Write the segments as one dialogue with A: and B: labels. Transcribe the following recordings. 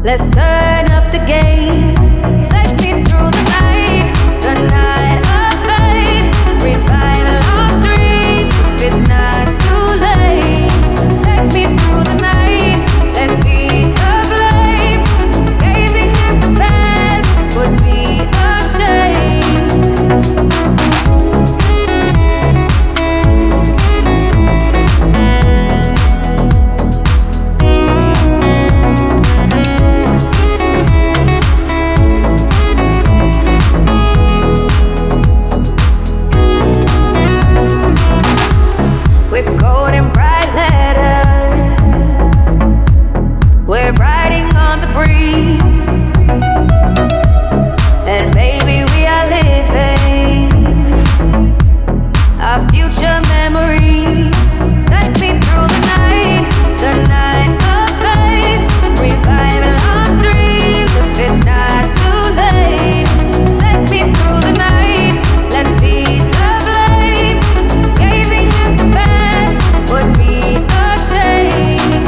A: Let's turn up the game. Take me through the night of faith. Revive lost dreams if it's not too late. Take me through the night. Let's be the flame. Gazing at the past would be a shame. With golden bright letters, we're riding on the breeze, and baby, we are living our future memories. Take me through the night of faith. Revive lost dreams if it's not too late. Take me through the night. Let's be the flame. Gazing at the past would be a shame.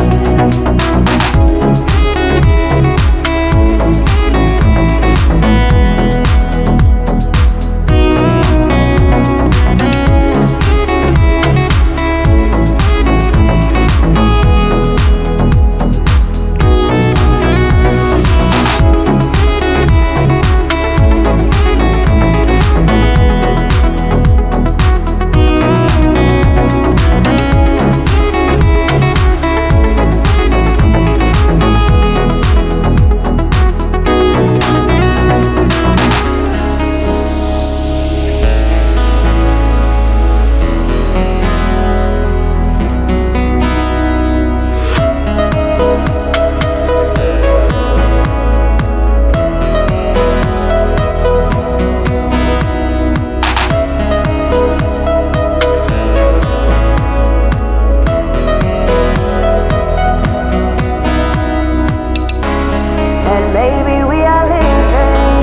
A: And baby, we are living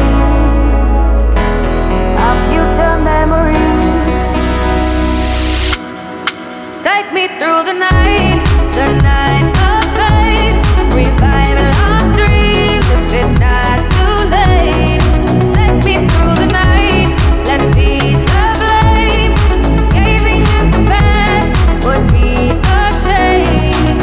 A: our future memories. Take me through the night of faith. Revive lost dreams if it's not too late. Take me through the night. Let's be the flame. Gazing at the past would be a shame.